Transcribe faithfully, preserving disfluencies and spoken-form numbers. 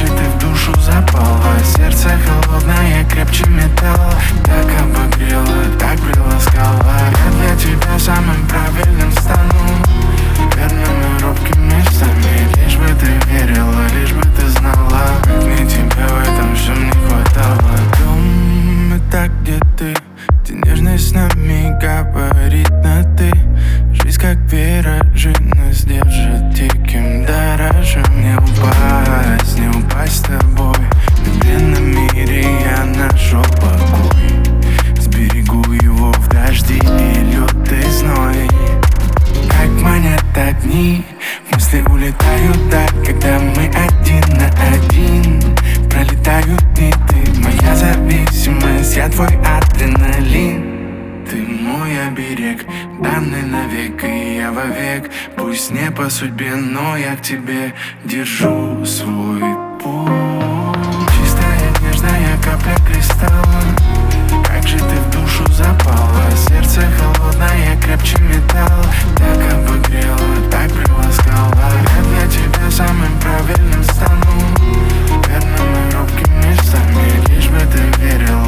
же ты в душу запала, сердце холодное, крепче металла. Так обогрела, так приласкала. Я для тебя самым правильным стану, верными робкими местами. Лишь бы ты верила, лишь бы ты знала, как мне тебя в этом всем не хватало. Дом — это где ты, где нежность с нами говорит на ты. Жизнь как виражинность держит, диким дорожим. Не упасть, не упасть с тобой. В медленном мире я нашел покой. Сберегу его в дожди и лед и зной. Как манят огни, мысли улетают так, когда мы один на один. Пролетают дни, ты моя зависимость, я твой адреналин. Ты мой оберег, данный навек, и я вовек. Пусть не по судьбе, но я к тебе держу свой путь. Чистая, нежная капля кристалла, как же ты в душу запала, сердце холодное, крепче металла. Так обогрела, так приласкала. Я для тебя самым правильным стану, верными робкими местами. Лишь бы ты верила,